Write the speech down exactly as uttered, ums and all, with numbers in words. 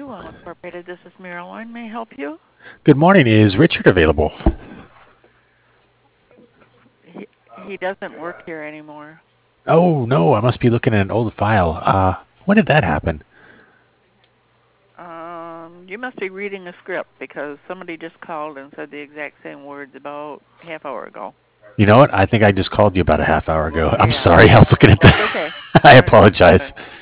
Dual Incorporated, this is Marilyn. May I help you? Good morning. Is Richard available? He, he doesn't work here anymore. Oh, no, I must be looking at an old file. Uh, when did that happen? Um, you must be reading a script because somebody just called and said the exact same words about half hour ago. You know what? I think I just called you about a half hour ago. I'm Yeah, sorry. I was looking at that's okay. the. I All right, apologize. bye-bye.